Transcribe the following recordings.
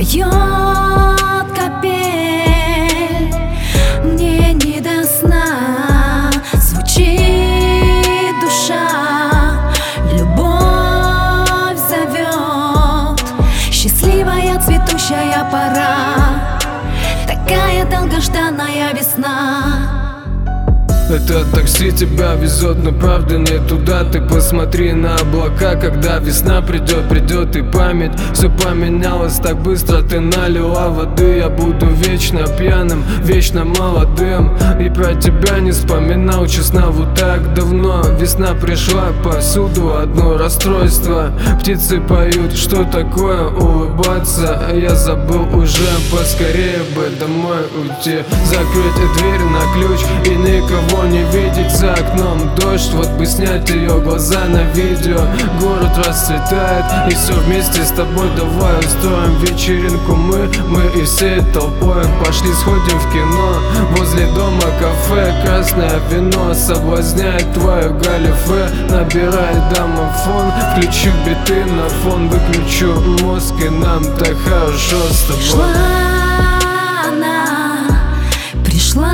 Поет капель, мне не до сна, звучит душа, любовь зовет. Счастливая цветущая пора, такая долгожданная весна. Это такси тебя везет, но правда не туда. Ты посмотри на облака, когда весна придет, придет и память. Все поменялось так быстро, ты налила воды. Я буду вечно пьяным, вечно молодым, и про тебя не вспоминал, честно, вот так давно. Весна пришла, повсюду одно расстройство. Птицы поют, что такое улыбаться. Я забыл уже, поскорее бы домой уйти. Закрыть дверь на ключ и никого не видеть за окном. Дождь, вот бы снять ее глаза на видео. Город расцветает, и все вместе с тобой. Давай устроим вечеринку мы и всей толпой. Пошли сходим в кино, возле дома кафе. Красное вино соблазняет твою галифе. Набирает домофон, включу биты на фон. Выключу мозг, и нам так хорошо с тобой. Шла она, пришла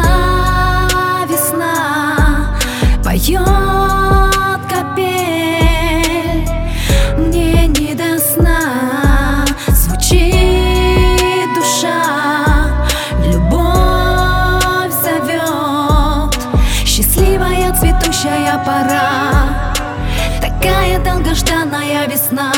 весна, поет капель, мне не до сна, звучит душа, любовь зовет. Счастливая цветущая пора, такая долгожданная весна.